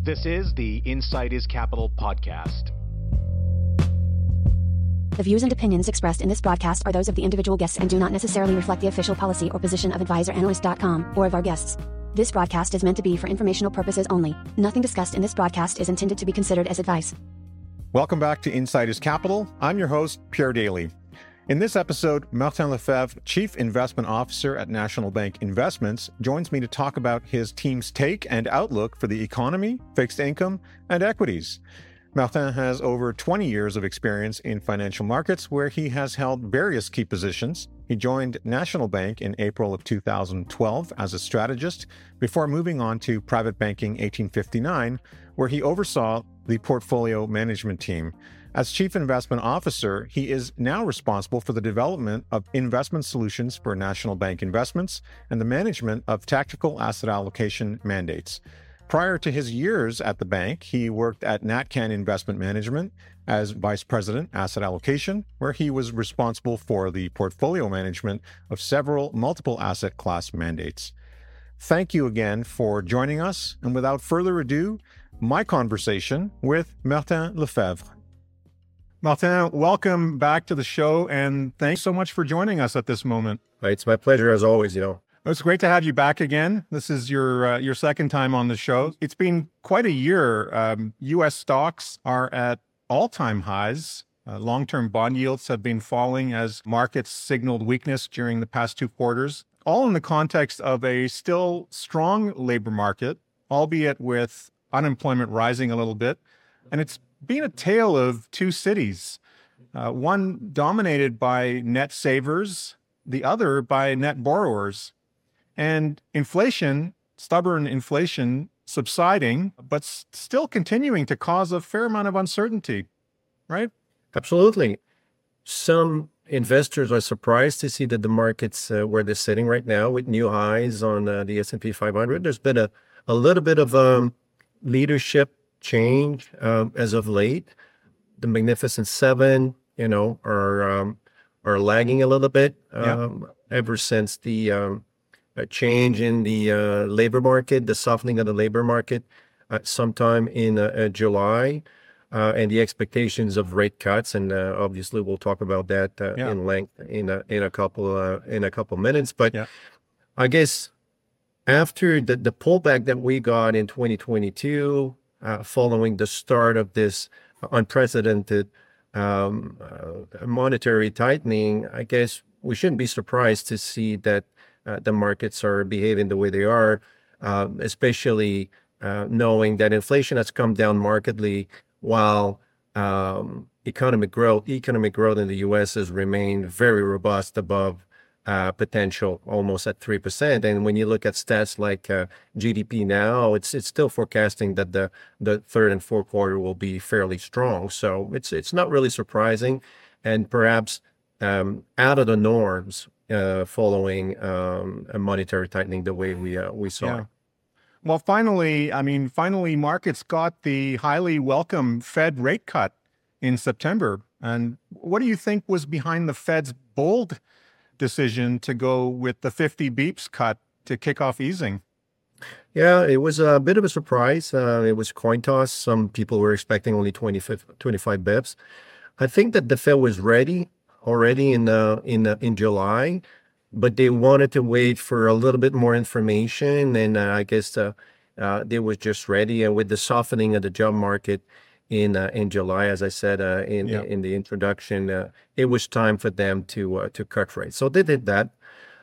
This is the Insight is Capital podcast. The views and opinions expressed in this broadcast are those of the individual guests and do not necessarily reflect the official policy or position of AdvisorAnalyst.com or of our guests. This broadcast is meant to be for informational purposes only. Nothing discussed in this broadcast is intended to be considered as advice. Welcome back to Insight is Capital. I'm your host, Pierre Daly. In this episode, Martin Lefebvre, Chief Investment Officer at National Bank Investments, joins me to talk about his team's take and outlook for the economy, fixed income, and equities. Martin has over 20 years of experience in financial markets where he has held various key positions. He joined National Bank in April of 2012 as a strategist before moving on to Private Banking 1859, where he oversaw the portfolio management team. As Chief Investment Officer, he is now responsible for the development of investment solutions for National Bank Investments and the management of tactical asset allocation mandates. Prior to his years at the bank, he worked at NatCan Investment Management as Vice President, Asset Allocation, where he was responsible for the portfolio management of several multiple asset class mandates. Thank you again for joining us, and without further ado, my conversation with Martin Lefebvre. Martin, welcome back to the show, and thanks so much for joining us at this moment. It's my pleasure, as always, It's great to have you back again. This is your second time on the show. It's been quite a year. U.S. stocks are at all-time highs. Long-term bond yields have been falling as markets signaled weakness during the past two quarters, all in the context of a still strong labor market, albeit with unemployment rising a little bit. And it's been a tale of two cities, one dominated by net savers, the other by net borrowers. And inflation, stubborn inflation, subsiding, but still continuing to cause a fair amount of uncertainty, right? Absolutely. Some investors are surprised to see that the markets where they're sitting right now with new highs on the S&P 500. There's been a little bit of leadership change as of late. The Magnificent Seven, are lagging a little bit ever since the change in the labor market, the softening of the labor market sometime in July, and the expectations of rate cuts. And obviously, we'll talk about that in length in a couple minutes. But I guess after the pullback that we got in 2022. Following the start of this unprecedented monetary tightening, I guess we shouldn't be surprised to see that the markets are behaving the way they are, especially knowing that inflation has come down markedly while economic growth in the U.S. has remained very robust above potential, almost at 3%. And when you look at stats like GDP now, it's still forecasting that the third and fourth quarter will be fairly strong. So it's not really surprising, and perhaps out of the norms following a monetary tightening the way we saw. Yeah. Well, finally, markets got the highly welcome Fed rate cut in September. And what do you think was behind the Fed's bold decision to go with the 50 beeps cut to kick off easing? Yeah, it was a bit of a surprise. It was coin toss. Some people were expecting only 25 bips. I think that the Fed was ready already in July, but they wanted to wait for a little bit more information, and I guess they was just ready. And with the softening of the job market in July, as I said in the introduction, it was time for them to cut rates. So they did that.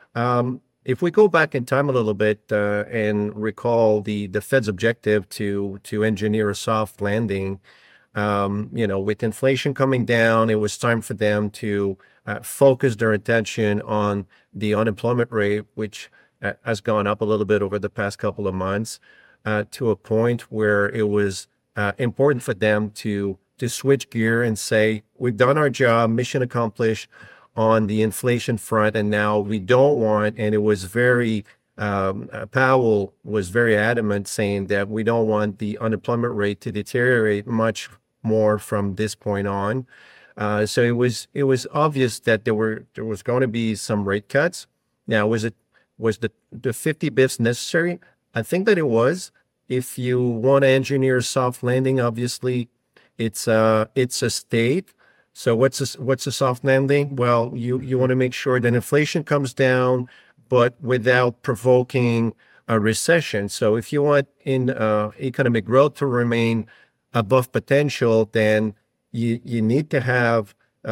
If we go back in time a little bit and recall the Fed's objective to engineer a soft landing, with inflation coming down, it was time for them to focus their attention on the unemployment rate, which has gone up a little bit over the past couple of months, to a point where it was important for them to switch gear and say, we've done our job, mission accomplished on the inflation front, and now we don't want, and it was very, Powell was very adamant saying that we don't want the unemployment rate to deteriorate much more from this point on. So it was obvious that there was going to be some rate cuts. Now, was the 50 bips necessary? I think that it was. if you want to engineer a soft landing, obviously it's a state. So what's a soft landing? Well, you want to make sure that inflation comes down, but without provoking a recession. So if you want in economic growth to remain above potential, then you need to have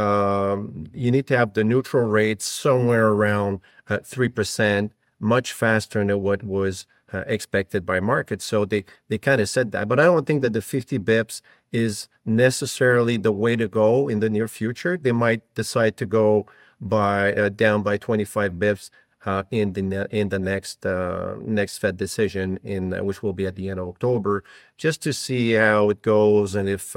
the neutral rate somewhere around 3%, much faster than what was expected by markets. So they kind of said that, but I don't think that the 50 bips is necessarily the way to go in the near future. They might decide to go by down by 25 bips in the next Fed decision which will be at the end of October, just to see how it goes and if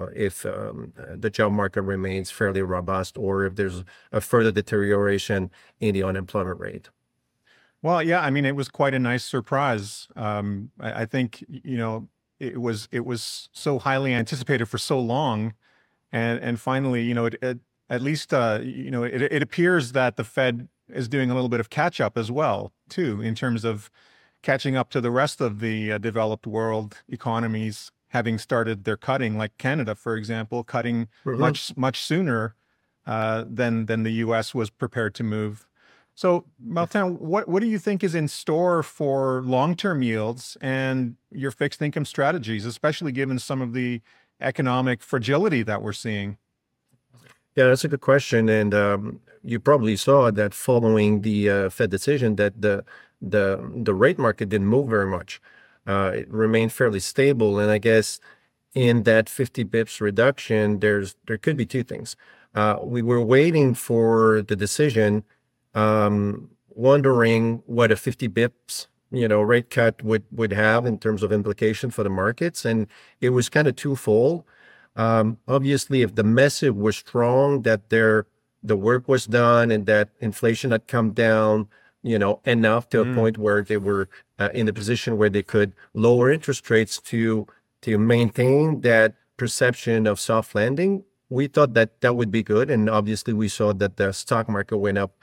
the job market remains fairly robust or if there's a further deterioration in the unemployment rate. Well, yeah, I mean, it was quite a nice surprise. I think, it was so highly anticipated for so long, and finally, it at least, it appears that the Fed is doing a little bit of catch up as well, too, in terms of catching up to the rest of the developed world economies, having started their cutting, like Canada, for example, cutting much sooner than the U.S. was prepared to move. So, Martin, what do you think is in store for long-term yields and your fixed income strategies, especially given some of the economic fragility that we're seeing? Yeah, that's a good question. And you probably saw that following the Fed decision that the rate market didn't move very much. It remained fairly stable. And I guess in that 50 bips reduction, there could be two things. We were waiting for the decision, wondering what a 50 bips rate cut would have in terms of implication for the markets. And it was kind of twofold. Obviously, if the message was strong that the work was done and that inflation had come down, enough to a point where they were in a position where they could lower interest rates to maintain that perception of soft landing, we thought that would be good. And obviously, we saw that the stock market went up,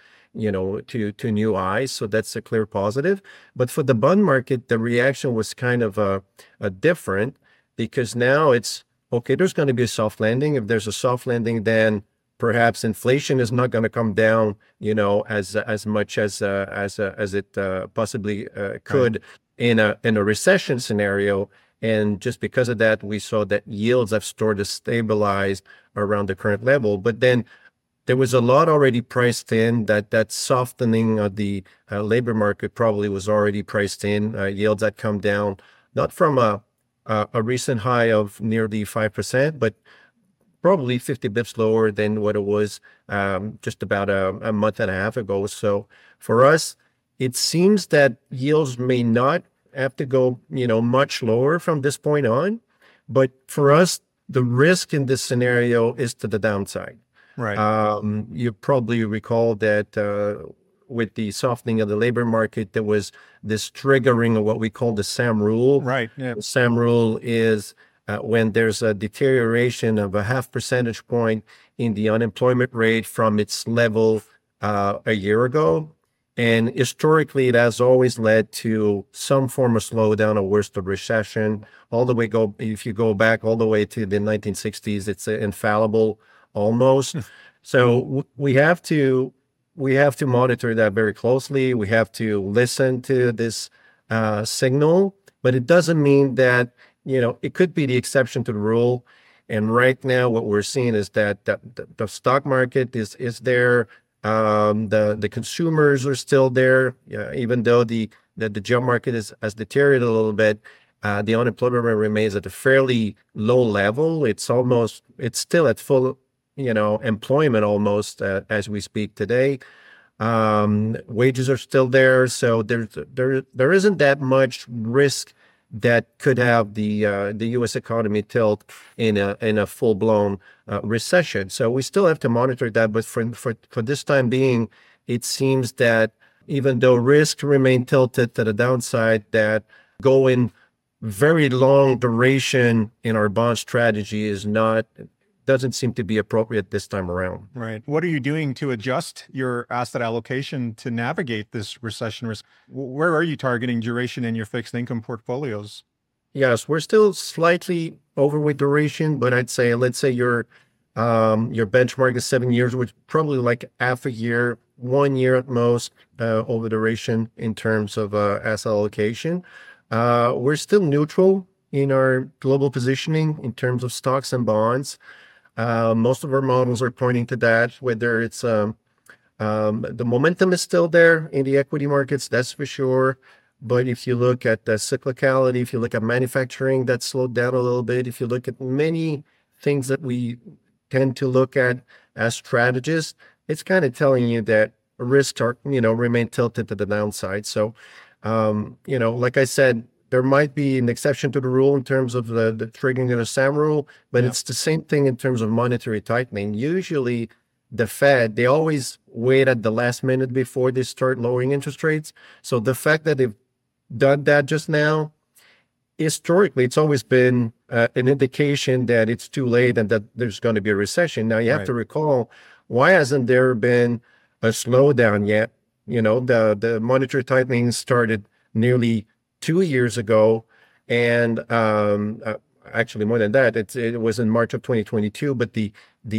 to new highs. So that's a clear positive. But for the bond market, the reaction was kind of a different, because now it's, okay, there's going to be a soft landing. If there's a soft landing, then perhaps inflation is not going to come down, as much as it possibly could in a recession scenario. And just because of that, we saw that yields have started to stabilize around the current level. But then there was a lot already priced in. That softening of the labor market probably was already priced in. Yields had come down, not from a recent high of nearly 5%, but probably 50 bips lower than what it was just about a month and a half ago. So for us, it seems that yields may not have to go, much lower from this point on. But for us, the risk in this scenario is to the downside. Right. You probably recall that with the softening of the labor market, there was this triggering of what we call the SAM rule. Right. Yeah. The SAM rule is when there's a deterioration of a 0.5 percentage point in the unemployment rate from its level a year ago. And historically, it has always led to some form of slowdown or worse, the recession. If you go back all the way to the 1960s, it's infallible almost. So we have to monitor that very closely. We have to listen to this signal, but it doesn't mean that, it could be the exception to the rule. And right now, what we're seeing is that the stock market is there. The consumers are still there, even though the job market has deteriorated a little bit. The unemployment rate remains at a fairly low level. It's still at full, employment almost as we speak today. Wages are still there, so there isn't that much risk that could have the U.S. economy tilt in a full-blown recession. So we still have to monitor that. But for this time being, it seems that even though risks remain tilted to the downside, that going very long duration in our bond strategy doesn't seem to be appropriate this time around. Right. What are you doing to adjust your asset allocation to navigate this recession risk? Where are you targeting duration in your fixed income portfolios? yes, we're still slightly overweight duration, but let's say your benchmark is 7 years, which probably like half a year, 1 year at most, over duration in terms of asset allocation. We're still neutral in our global positioning in terms of stocks and bonds. Most of our models are pointing to that, whether it's the momentum is still there in the equity markets, that's for sure. But if you look at the cyclicality, if you look at manufacturing, that slowed down a little bit. If you look at many things that we tend to look at as strategists, it's kind of telling you that risks are, remain tilted to the downside. So, like I said, there might be an exception to the rule in terms of the triggering of the SAM rule, but it's the same thing in terms of monetary tightening. Usually the Fed, they always wait at the last minute before they start lowering interest rates. So the fact that they've done that just now, historically, it's always been an indication that it's too late and that there's going to be a recession. Now, you have to recall, why hasn't there been a slowdown yet? The monetary tightening started nearly 2 years ago, and actually more than that. It was in March of 2022, but the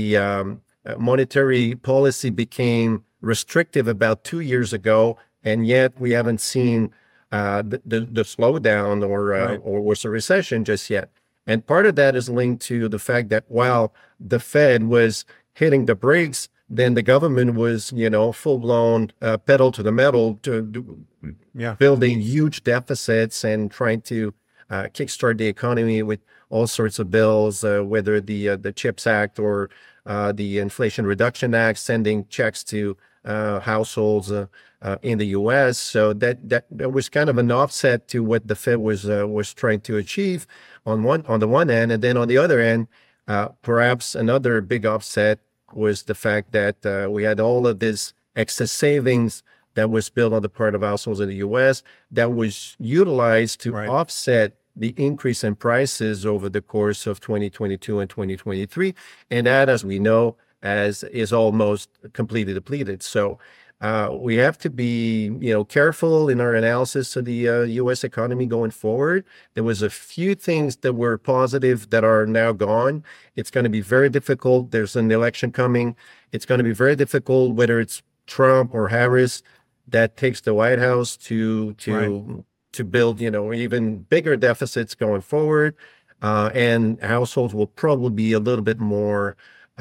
monetary policy became restrictive about 2 years ago, and yet we haven't seen the slowdown or worse, a recession just yet. And part of that is linked to the fact that while the Fed was hitting the brakes, then the government was, full-blown pedal to the metal to building huge deficits and trying to kickstart the economy with all sorts of bills, whether the CHIPS Act or the Inflation Reduction Act, sending checks to households in the U.S. So that was kind of an offset to what the Fed was trying to achieve on the one end, and then on the other end, perhaps another big offset was the fact that we had all of this excess savings that was built on the part of households in the U.S. that was utilized to offset the increase in prices over the course of 2022 and 2023. And that, as we know, is almost completely depleted. So we have to be, careful in our analysis of the U.S. economy going forward. There was a few things that were positive that are now gone. It's going to be very difficult. There's an election coming. It's going to be very difficult, whether it's Trump or Harris that takes the White House to build, even bigger deficits going forward. And households will probably be a little bit more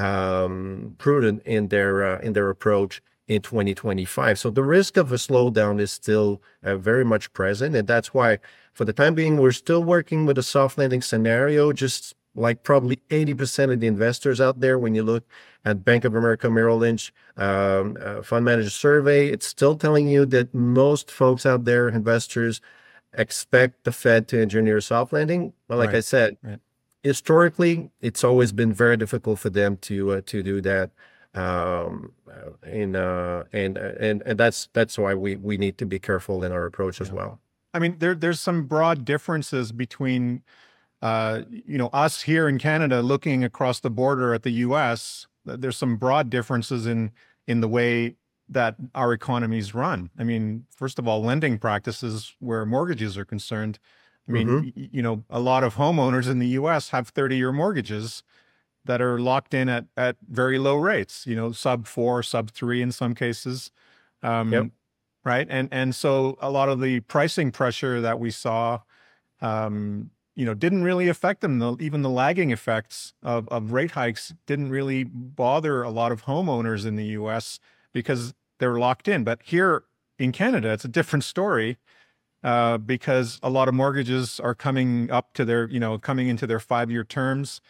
prudent in their approach in 2025. So the risk of a slowdown is still very much present. And that's why, for the time being, we're still working with a soft landing scenario, just like probably 80% of the investors out there. When you look at Bank of America Merrill Lynch fund manager survey, it's still telling you that most folks out there, investors, expect the Fed to engineer a soft landing. But like I said, historically, it's always been very difficult for them to do that. And that's why we need to be careful in our approach as well. I mean, there's some broad differences between, us here in Canada looking across the border at the U.S. There's some broad differences in the way that our economies run. I mean, first of all, lending practices where mortgages are concerned. I mean, a lot of homeowners in the U.S. have 30-year mortgages that are locked in at very low rates, sub 4, sub 3 in some cases. Right. And so a lot of the pricing pressure that we saw, didn't really affect them. Even the lagging effects of rate hikes didn't really bother a lot of homeowners in the U.S. because they're locked in. But here in Canada, it's a different story because a lot of mortgages are coming up to coming into their 5-year terms.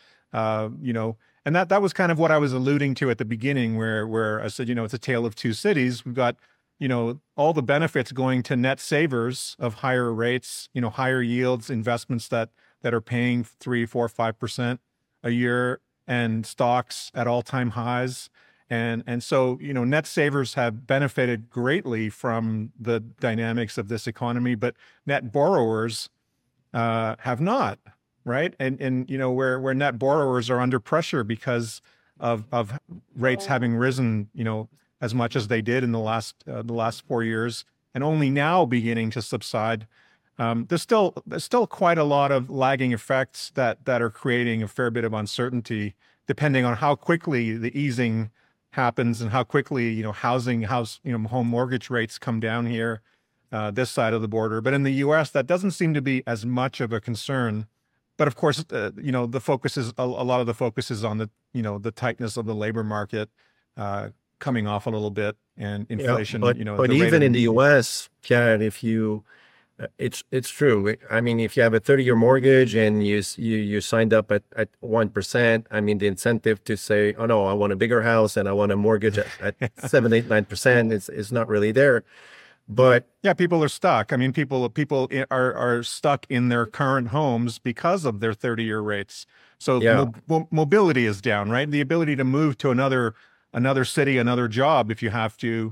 And that was kind of what I was alluding to at the beginning, where I said, it's a tale of two cities. We've got, all the benefits going to net savers of higher rates, higher yields, investments that are paying 3, 4, 5% a year, and stocks at all-time highs. And so, net savers have benefited greatly from the dynamics of this economy, but net borrowers have not. Right. And where net borrowers are under pressure because of rates having risen, as much as they did in the last 4 years, and only now beginning to subside. there's still quite a lot of lagging effects that are creating a fair bit of uncertainty, depending on how quickly the easing happens and how quickly home mortgage rates come down here, this side of the border. But in the U.S., that doesn't seem to be as much of a concern. But of course, the focus is a lot of the focus is on the tightness of the labor market coming off a little bit, and inflation. But even in the U.S., Kat, if you it's true. I mean, if you have a 30-year mortgage and you signed up at 1%, I mean, the incentive to say, oh no, I want a bigger house and I want a mortgage at 7, 8, 9% is not really there. But yeah, people are stuck. I mean, people are stuck in their current homes because of their 30-year rates. So mobility is down, right? The ability to move to another city, another job, if you have to,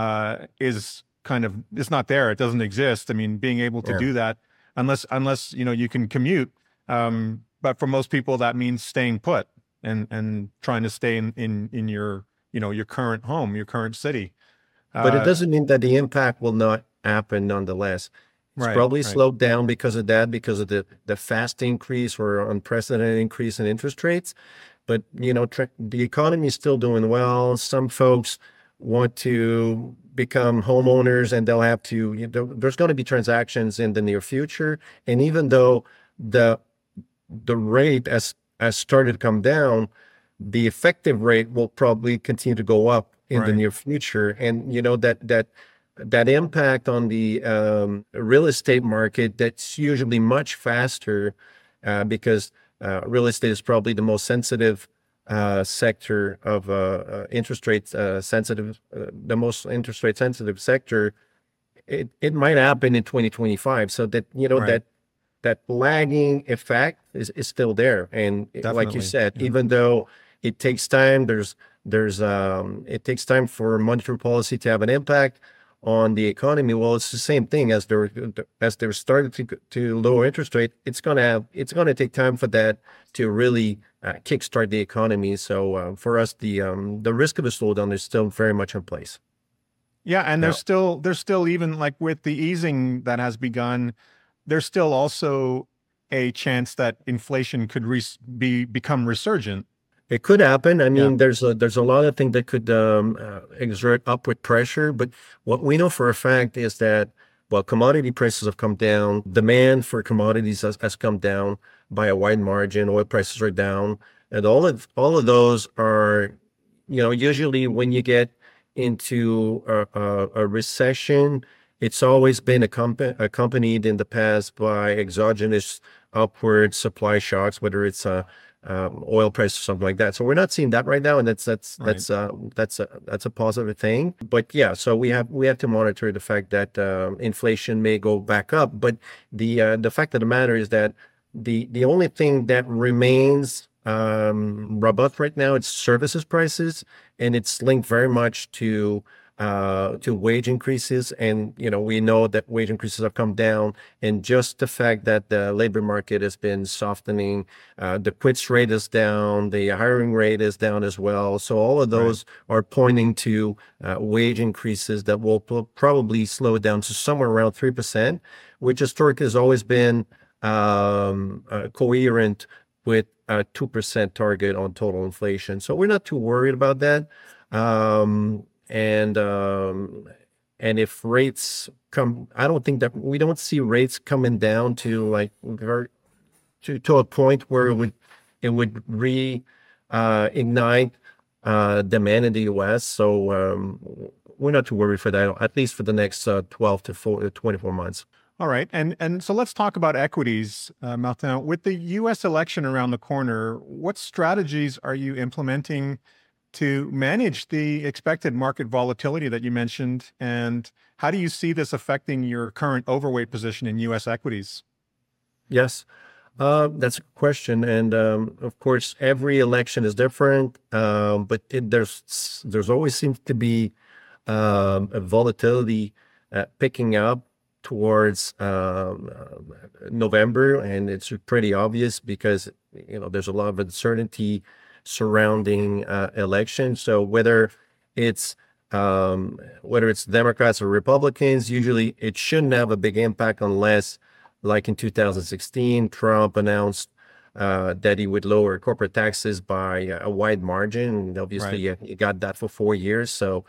it's not there. It doesn't exist. I mean, being able to do that, unless you can commute. But for most people, that means staying put and trying to stay in your current home, your current city. But it doesn't mean that the impact will not happen nonetheless. It's probably slowed down because of that, because of the fast increase or unprecedented increase in interest rates. But, the economy is still doing well. Some folks want to become homeowners and they'll have to, there's going to be transactions in the near future. And even though the rate has started to come down, the effective rate will probably continue to go up in the near future. And, that impact on the real estate market, that's usually much faster because real estate is probably the most sensitive sector of interest rates sensitive, the most interest rate sensitive sector. It might happen in 2025. So that, that lagging effect is still there. And like you said, even though it takes time, it takes time for monetary policy to have an impact on the economy. Well, it's the same thing as they're starting to lower interest rate. It's gonna take time for that to really kickstart the economy. So for us, the risk of a slowdown is still very much in place. Yeah, and there's still even like with the easing that has begun, there's still also a chance that inflation could become resurgent. It could happen. I mean, there's a lot of things that could exert upward pressure. But what we know for a fact is that while commodity prices have come down, demand for commodities has come down by a wide margin. Oil prices are down, and all of those are, usually when you get into a recession, it's always been accompanied in the past by exogenous upward supply shocks, whether it's oil price or something like that. So we're not seeing that right now, and that's a positive thing. But yeah, so we have to monitor the fact that inflation may go back up. But the fact of the matter is that the only thing that remains robust right now, it's services prices, and it's linked very much to wage increases. And, we know that wage increases have come down, and just the fact that the labor market has been softening, the quits rate is down, the hiring rate is down as well. So all of those are pointing to wage increases that will probably slow down to somewhere around 3%, which historically has always been coherent with a 2% target on total inflation. So we're not too worried about that. And if rates come, I don't think that we don't see rates coming down to to a point where it would reignite demand in the U.S. So we're not too worried for that, at least for the next 12 to 24 months. All right. And so let's talk about equities, Martin. With the U.S. election around the corner, what strategies are you implementing to manage the expected market volatility that you mentioned? And how do you see this affecting your current overweight position in U.S. equities? Yes, that's a question. And of course, every election is different, but there's always seems to be a volatility picking up towards November. And it's pretty obvious because, there's a lot of uncertainty surrounding elections. So whether it's whether it's Democrats or Republicans. Usually it shouldn't have a big impact unless, like in 2016, Trump announced that he would lower corporate taxes by a wide margin. And obviously, Right. you got that for 4 years, so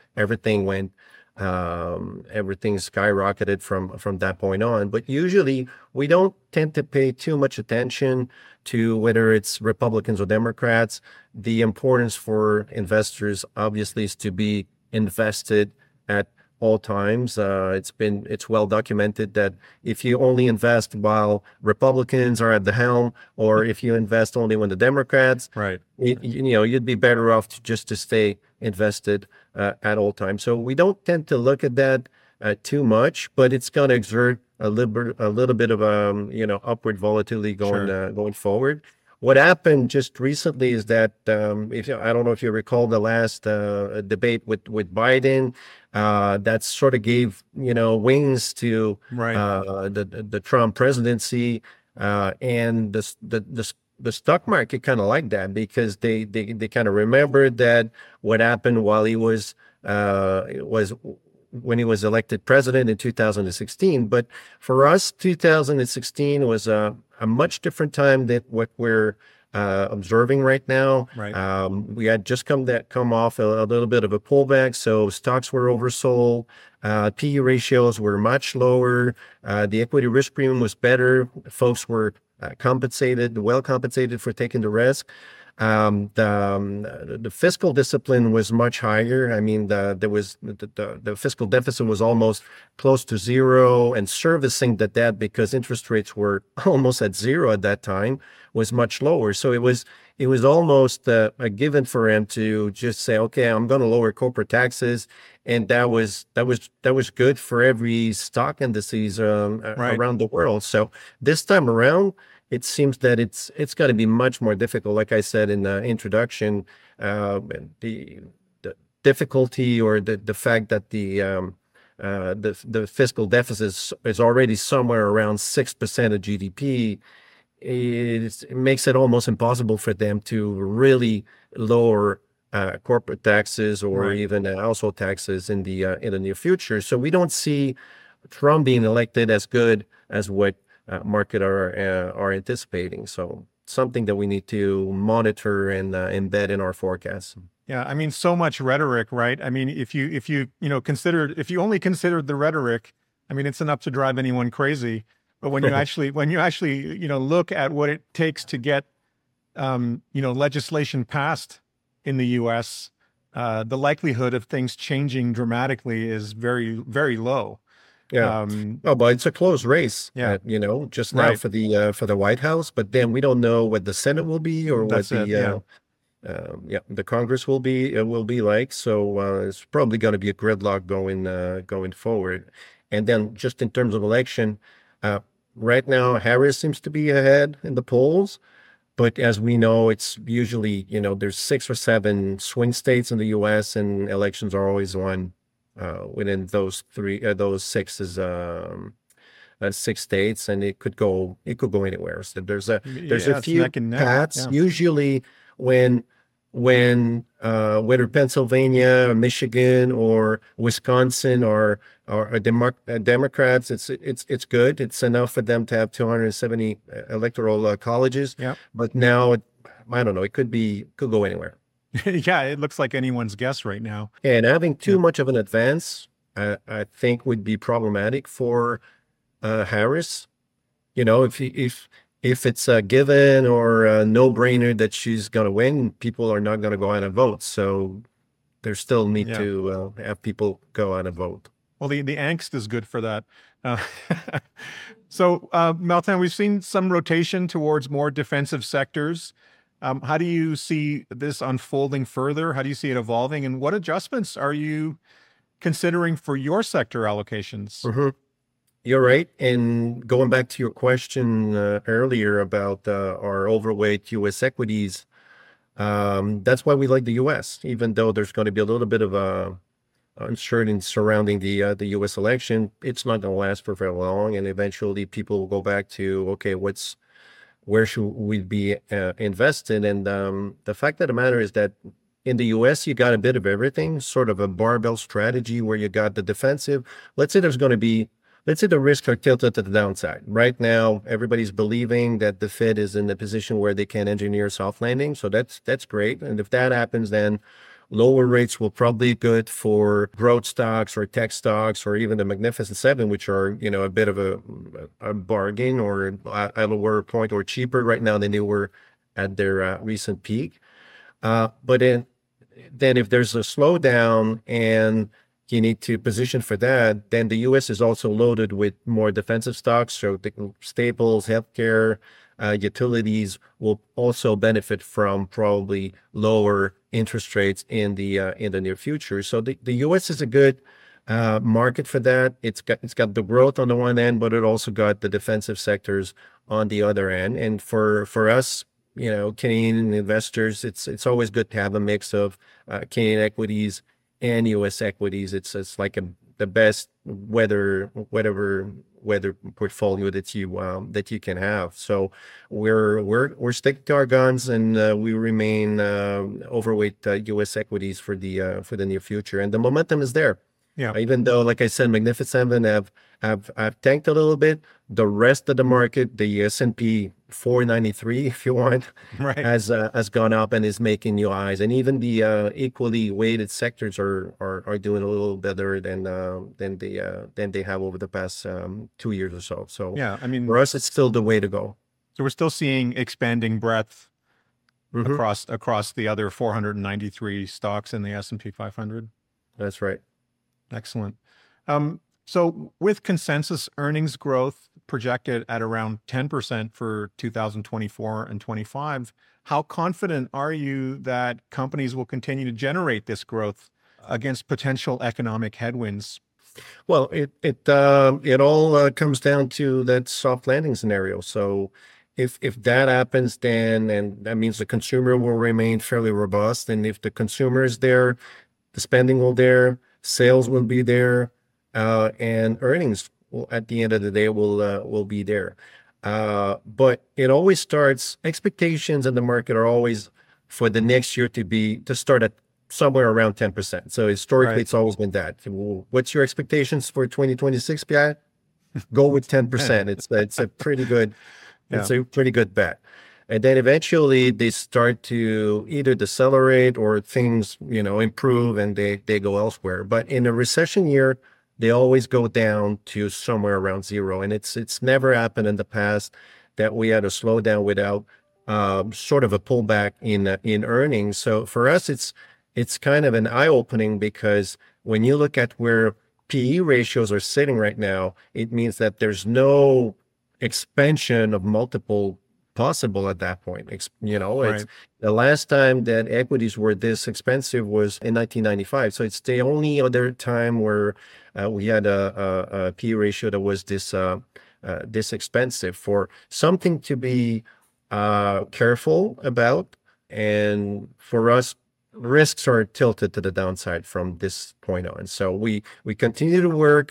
everything skyrocketed from that point on. But usually, we don't tend to pay too much attention to whether it's Republicans or Democrats. The importance for investors, obviously, is to be invested at all times. It's well documented that if you only invest while Republicans are at the helm, or if you invest only when the Democrats, Right. you'd be better off just to stay invested at all times. So we don't tend to look at that too much, but it's going to exert a little bit of upward volatility going forward. What happened just recently is that I don't know if you recall the last debate with Biden, that sort of gave wings to Right. the Trump presidency, and the stock market kind of liked that because they kind of remembered that what happened while he was when he was elected president in 2016. But for us, 2016 was a much different time than what we're observing right now. Right. We had just come off a little bit of a pullback, so stocks were oversold. PE ratios were much lower. The equity risk premium was better. Folks were well compensated for taking the risk. The fiscal discipline was much higher. I mean, the fiscal deficit was almost close to zero, and servicing the debt, because interest rates were almost at zero at that time, was much lower. So it was almost a given for him to just say, okay, I'm going to lower corporate taxes, and that was good for every stock indices around the world. So this time around, it seems that it's got to be much more difficult. Like I said in the introduction, the difficulty, or the fact that the fiscal deficit is already somewhere around 6% of GDP. It makes it almost impossible for them to really lower corporate taxes or Right. even household taxes in the near future. So we don't see Trump being elected as good as what market are anticipating. So something that we need to monitor and embed in our forecasts. Yeah, I mean, so much rhetoric, right? I mean, if you only considered the rhetoric, I mean, it's enough to drive anyone crazy. But when you actually look at what it takes to get legislation passed in the U.S., the likelihood of things changing dramatically is very, very low. Yeah. But it's a close race. Yeah. Just now Right. for the White House, but then we don't know what the Senate will be, or That's what it, the Congress will be like. So it's probably going to be a gridlock going forward. And then just in terms of election, right now Harris seems to be ahead in the polls. But as we know, it's usually, there's 6 or 7 swing states in the U.S., and elections are always won within those 6 states, and it could go anywhere. So there's a it's few neck and neck. paths. Yeah. Usually when whether Pennsylvania or Michigan or Wisconsin or Democrats, it's good. It's enough for them to have 270 electoral colleges. Yeah. But now, I don't know. It could go anywhere. Yeah, it looks like anyone's guess right now. And having too much of an advance, I think, would be problematic for Harris. If it's a given or a no-brainer that she's going to win, people are not going to go out and vote. So there's still need to have people go out and vote. Well, the angst is good for that. So, Martin, we've seen some rotation towards more defensive sectors. How do you see this unfolding further? How do you see it evolving? And what adjustments are you considering for your sector allocations? Mm-hmm. You're right. And going back to your question earlier about our overweight U.S. equities, that's why we like the U.S., even though there's going to be a little bit of uncertainty surrounding the U.S. election. It's not going to last for very long, and eventually people will go back to, okay, where should we be invested? And the fact of the matter is that in the US, you got a bit of everything, sort of a barbell strategy where you got the defensive. Let's say the risks are tilted to the downside. Right now, everybody's believing that the Fed is in a position where they can engineer a soft landing. So that's great. And if that happens, then lower rates will probably be good for growth stocks or tech stocks or even the Magnificent Seven, which are, a bit of a bargain or at a lower point or cheaper right now than they were at their recent peak. But then if there's a slowdown and you need to position for that, then the U.S. is also loaded with more defensive stocks. So the staples, healthcare, utilities will also benefit from probably lower interest rates in the near future. So the U.S. is a good market for that. It's got the growth on the one end, but it also got the defensive sectors on the other end. And for us, Canadian investors, it's always good to have a mix of Canadian equities and U.S. equities. It's like the best weather portfolio that you can have. So we're sticking to our guns, and we remain overweight U.S. equities for the near future, and the momentum is there. Yeah. Even though, like I said, Magnificent Seven have tanked a little bit, the rest of the market, the S&P 493, if you want, Right. has gone up and is making new highs, and even the equally weighted sectors are doing a little better than they have over the past 2 years or so. So Yeah, I mean, for us, it's still the way to go. so we're still seeing expanding breadth Mhm. across the other 493 stocks in the S&P 500. That's right. Excellent. So with consensus earnings growth projected at around 10% for 2024 and 25, how confident are you that companies will continue to generate this growth against potential economic headwinds? Well, it all comes down to that soft landing scenario. So if that happens, and that means the consumer will remain fairly robust. And if the consumer is there, the spending will there, sales will be there, and earnings at the end of the day will be there. But it always starts. Expectations in the market are always for the next year to start at somewhere around 10%. So historically, Right. it's always been that. What's your expectations for 2026, Pierre? Go with 10%. It's a pretty good, it's a pretty good bet. And then eventually they start to either decelerate or things, improve and they go elsewhere. But in a recession year, they always go down to somewhere around zero. And it's never happened in the past that we had a slowdown without sort of a pullback in earnings. So for us, it's kind of an eye-opening, because when you look at where PE ratios are sitting right now, it means that there's no expansion of multiple possible at that point. It's Right. the last time that equities were this expensive was in 1995. So it's the only other time where we had a PE ratio that was this expensive. For something to be careful about, and for us, risks are tilted to the downside from this point on. So we continue to work.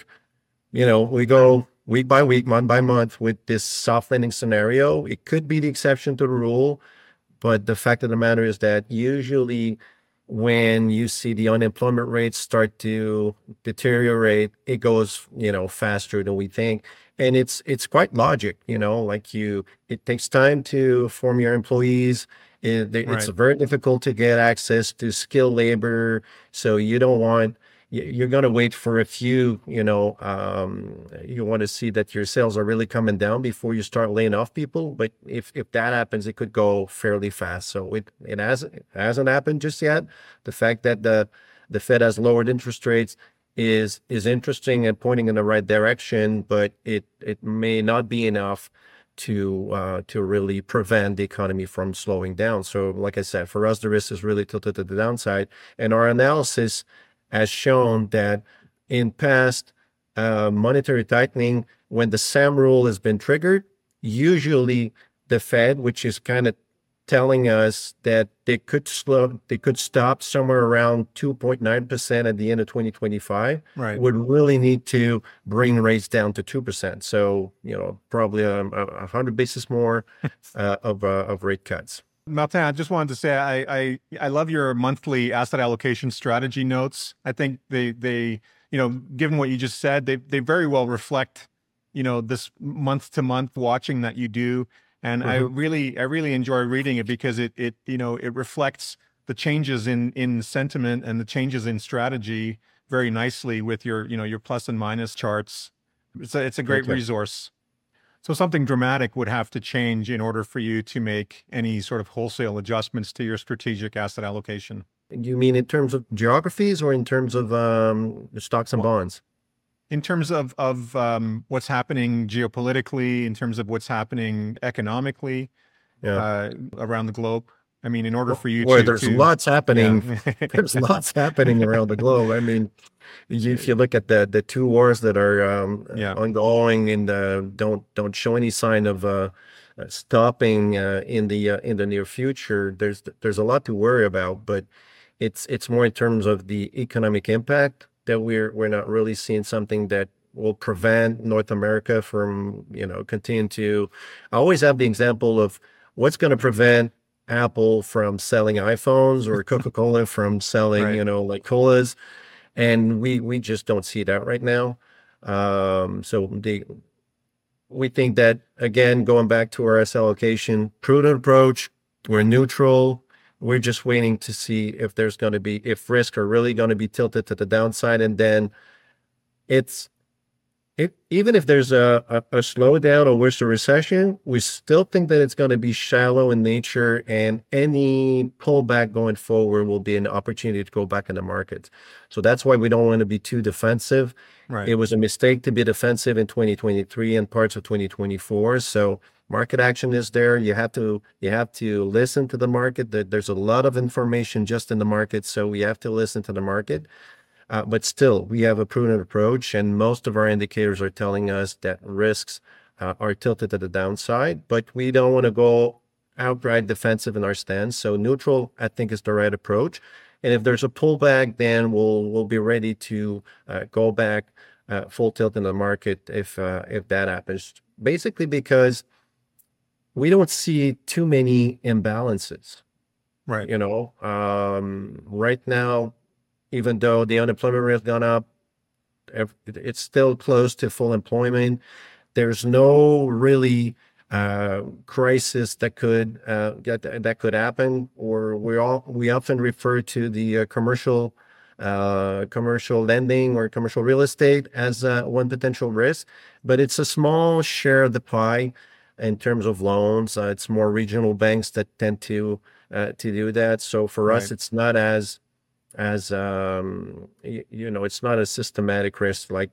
We go week by week, month by month with this soft landing scenario. It could be the exception to the rule, but the fact of the matter is that usually when you see the unemployment rates start to deteriorate, it goes, faster than we think. And it's quite logic, it takes time to form your employees. It's Right. very difficult to get access to skilled labor. So you're going to wait for a few, you want to see that your sales are really coming down before you start laying off people. But if that happens, it could go fairly fast. So it hasn't happened just yet. The fact that the Fed has lowered interest rates is interesting and pointing in the right direction, but it may not be enough to really prevent the economy from slowing down. So like I said, for us, the risk is really tilted to the downside. And our analysis has shown that in past monetary tightening, when the SAM rule has been triggered, usually the Fed, which is kind of telling us that they could stop somewhere around 2.9% at the end of 2025, Right. would really need to bring rates down to 2%. So, probably 100 basis more of rate cuts. Martin, I just wanted to say I love your monthly asset allocation strategy notes. I think they given what you just said, they very well reflect this month to month watching that you do, and I really enjoy reading it because it reflects the changes in sentiment and the changes in strategy very nicely with your plus and minus charts. It's a great resource. So something dramatic would have to change in order for you to make any sort of wholesale adjustments to your strategic asset allocation. You mean in terms of geographies or in terms of stocks and bonds? In terms of what's happening geopolitically, in terms of what's happening economically around the globe. I mean, in order for you there's lots happening. Yeah. There's lots happening around the globe. I mean, if you look at the two wars that are ongoing and don't show any sign of stopping in the near future, there's a lot to worry about. But it's more in terms of the economic impact that we're not really seeing something that will prevent North America from continuing to. I always have the example of what's going to prevent Apple from selling iPhones or Coca-Cola from selling, like colas. And we just don't see that right now. We think that, again, going back to our asset allocation, prudent approach, we're neutral. We're just waiting to see if risks are really going to be tilted to the downside. And then even if there's a slowdown or worse, a recession, we still think that it's going to be shallow in nature, and any pullback going forward will be an opportunity to go back in the market. So that's why we don't want to be too defensive. Right. It was a mistake to be defensive in 2023 and parts of 2024. So market action is there. You have to listen to the market. There's a lot of information just in the market, so we have to listen to the market. But still, we have a prudent approach, and most of our indicators are telling us that risks are tilted to the downside, but we don't want to go outright defensive in our stance. So neutral, I think, is the right approach. And if there's a pullback, then we'll be ready to go back full tilt in the market if that happens. Basically, because we don't see too many imbalances. Right. Right now, even though the unemployment rate has gone up, it's still close to full employment. There's no really crisis that could happen. Or we often refer to the commercial lending or commercial real estate as one potential risk, but it's a small share of the pie in terms of loans. It's more regional banks that tend to do that. So for us, it's not as it's not a systematic risk like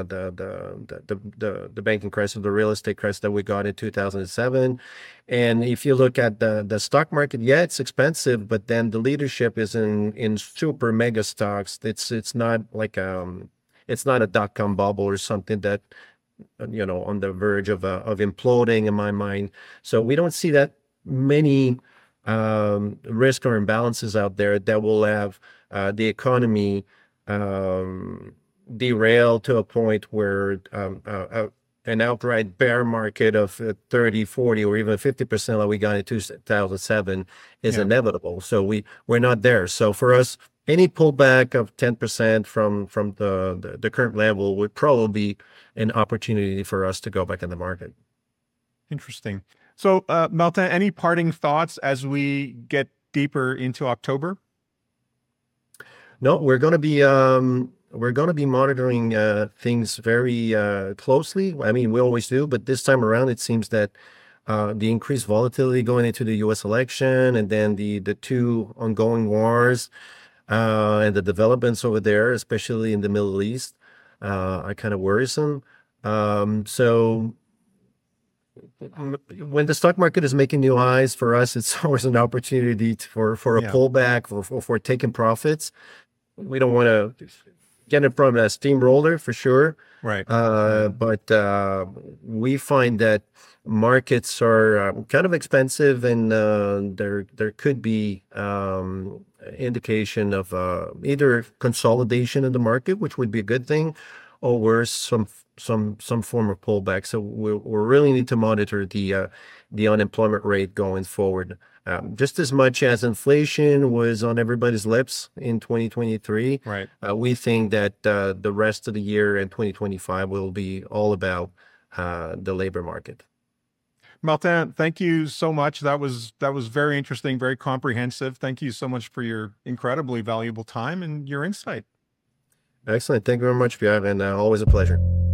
the banking crisis, the real estate crisis that we got in 2007. And if you look at the stock market, it's expensive, but then the leadership is in super mega stocks. It's not like it's not a dot-com bubble or something that on the verge of imploding in my mind. So we don't see that many risk or imbalances out there that will have the economy derail to a point where an outright bear market of 30, 40, or even 50% like we got in 2007 is inevitable. So we're not there. So for us, any pullback of 10% from the current level would probably be an opportunity for us to go back in the market. Interesting. So, Martin, any parting thoughts as we get deeper into October? No, we're going to be monitoring things very closely. I mean, we always do, but this time around, it seems that the increased volatility going into the U.S. election, and then the two ongoing wars and the developments over there, especially in the Middle East, are kind of worrisome. So when the stock market is making new highs, for us, it's always an opportunity for a pullback, for taking profits. We don't want to get in front of a steamroller for sure. Right. But we find that markets are kind of expensive, and there could be indication of either consolidation in the market, which would be a good thing, or worse, some form of pullback. So we really need to monitor the unemployment rate going forward Just as much as inflation was on everybody's lips in 2023, Right. we think that the rest of the year in 2025 will be all about the labor market. Martin, thank you so much. That was very interesting, very comprehensive. Thank you so much for your incredibly valuable time and your insight. Excellent. Thank you very much, Pierre, and always a pleasure.